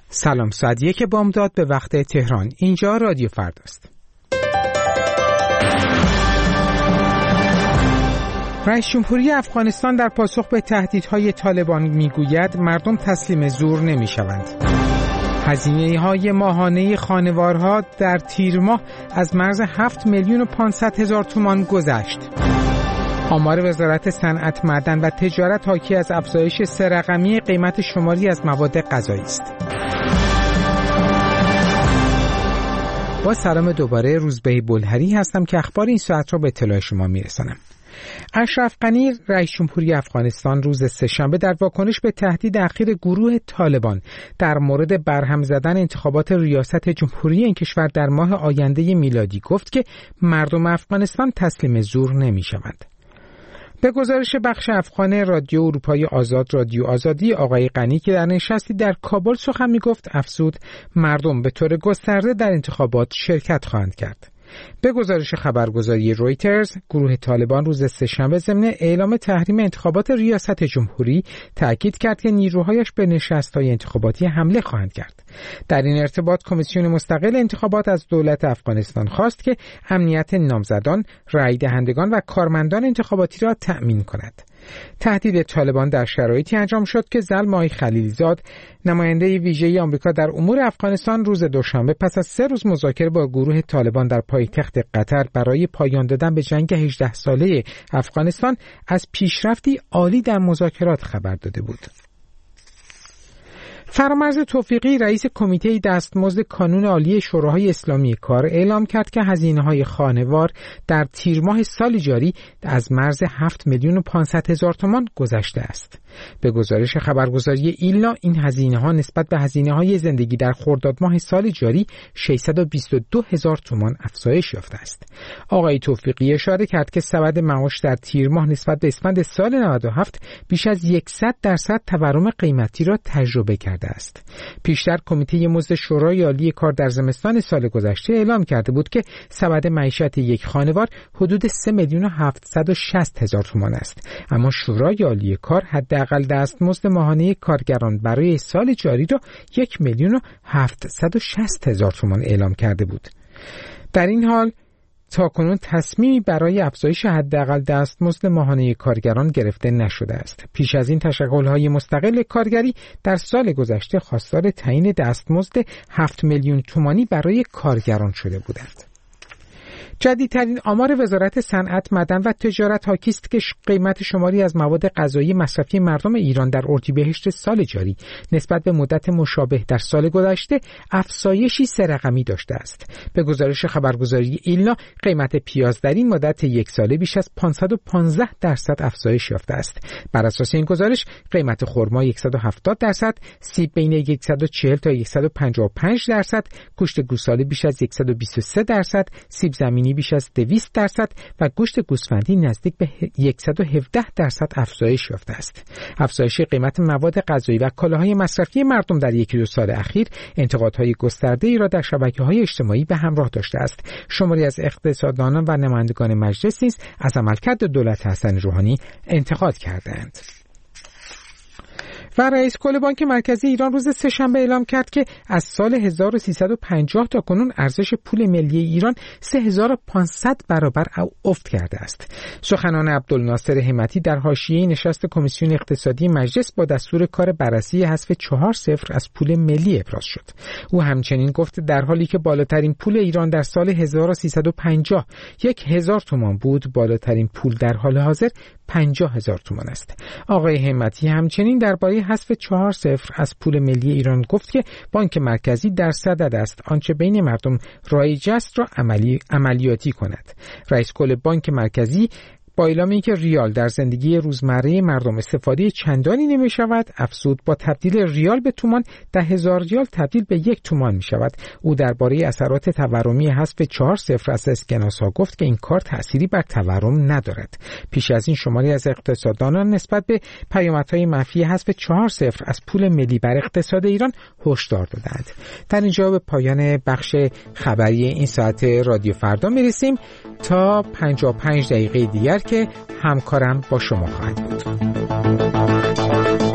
سلام، ساعت 1 بامداد به وقت تهران. اینجا رادیو فرداست. رئیس جمهوری افغانستان در پاسخ به تهدیدهای طالبان میگوید مردم تسلیم زور نمیشوند. هزینه‌های ماهانه خانوارها در تیر ماه از مرز 7,500,000 تومان گذشت. آمار وزارت صنعت، معدن و تجارت حاکی از افزایش 3 رقمی قیمت شماری از مواد غذایی است. با سلام دوباره، روزبه بلهری هستم که اخبار این ساعت را به اطلاع شما میرسانم. اشرف غنی رئیس جمهوری افغانستان روز سه‌شنبه در واکنش به تهدید اخیر گروه طالبان در مورد برهم زدن انتخابات ریاست جمهوری این کشور در ماه آینده میلادی گفت که مردم افغانستان تسلیم زور نمی‌شوند. به گزارش بخش افغان رادیو اروپای آزاد، رادیو آزادی، آقای غنی که در نشستی در کابل سخن می‌گفت افزود مردم به طور گسترده در انتخابات شرکت خواهند کرد. به گزارش خبرگزاری رویترز، گروه طالبان روز سه‌شنبه ضمن اعلام تحریم انتخابات ریاست جمهوری تأکید کرد که نیروهایش به نشست‌های انتخاباتی حمله خواهند کرد. در این ارتباط کمیسیون مستقل انتخابات از دولت افغانستان خواست که امنیت نامزدان، رای دهندگان و کارمندان انتخاباتی را تأمین کند. تهدید طالبان در شرایطی انجام شد که زلمای خلیلزاد، نماینده ویژه آمریکا در امور افغانستان، روز دوشنبه پس از 3 روز مذاکره با گروه طالبان در پایتخت قطر برای پایان دادن به جنگ 18 ساله افغانستان از پیشرفتی عالی در مذاکرات خبر داده بود. فرامرز توفیقی رئیس کمیته دستمزد کانون عالی شوراهای اسلامی کار اعلام کرد که هزینه‌های خانوار در تیر ماه سال جاری از مرز 7,500,000 تومان گذشته است. به گزارش خبرگزاری ایلنا این هزینه‌ها نسبت به هزینه‌های زندگی در خرداد ماه سال جاری 622,000 تومان افزایش یافته است. آقای توفیقی اشاره کرد که سبد معاش در تیر ماه نسبت به اسفند سال 97 بیش از 100% تورم قیمتی را تجربه کرده است. پیشتر کمیته مزد شورای عالی کار در زمستان سال گذشته اعلام کرده بود که سبد معیشت یک خانوار حدود 3,760,000 تومان است، اما شورای عالی کار حداقل دستمزد ماهانه کارگران برای سال جاری را 1,760,000 تومان اعلام کرده بود. در این حال تاکنون تصمیمی برای افزایش حداقل دستمزد ماهانه کارگران گرفته نشده است. پیش از این تشکل‌های مستقل کارگری در سال گذشته خواستار تعیین دستمزد 7 میلیون تومانی برای کارگران شده بودند. جدیدترین آمار وزارت صنعت، معدن و تجارت حاکی است که قیمت شماری از مواد غذایی مصرفی مردم ایران در اردیبهشت سال جاری نسبت به مدت مشابه در سال گذشته افزایشی 3 رقمی داشته است. به گزارش خبرگزاری ایلنا قیمت پیاز در این مدت یک ساله بیش از 515% افزایش یافته است. بر اساس این گزارش قیمت خرما 170%، سیب بین 140 تا 155%، گوشت گوساله بیش از 123%، سیب زمینی بیش از 200% و گوشت گوسفندی نزدیک به 117% افزایش یافته است. افزایش قیمت مواد غذایی و کالاهای مصرفی مردم در 1-2 سال اخیر انتقادهای گسترده‌ای را در شبکه‌های اجتماعی به همراه داشته است. شماری از اقتصاددانان و نمایندگان مجلس نیز از عملکرد دولت حسن روحانی انتقاد کردند. و رئیس کل بانک مرکزی ایران روز سه‌شنبه اعلام کرد که از سال 1350 تا کنون ارزش پول ملی ایران 3500 برابر افت کرده است. سخنان عبدالناصر همتی در حاشیه نشست کمیسیون اقتصادی مجلس با دستور کار بررسی حذف 4 صفر از پول ملی ابراز شد. او همچنین گفت در حالی که بالاترین پول ایران در سال 1350 1000 تومان بود، بالاترین پول در حال حاضر 50,000 تومان است. آقای همتی همچنین درباره حذف 4 صفر از پول ملی ایران گفت که بانک مرکزی در صدد است آنچه بین مردم رایج است را عملیاتی کند. رئیس کل بانک مرکزی با اعلام اینکه ریال در زندگی روزمره مردم استفاده چندانی نمی شود، افزود با تبدیل ریال به تومان 10,000 ریال تبدیل به 1 تومان می شود. او درباره اثرات تورمی حذف 4 صفر از اسکناس ها گفت که این کار تأثیری بر تورم ندارد. پیش از این شماری از اقتصاددانان نسبت به پیامدهای منفی حذف 4 صفر از پول ملی بر اقتصاد ایران هشدار دادند. در اینجا به پایان بخش خبری این ساعت رادیو فردا می رسیم تا 55 دقیقه دیگر که همکارم با شما خواهد بود.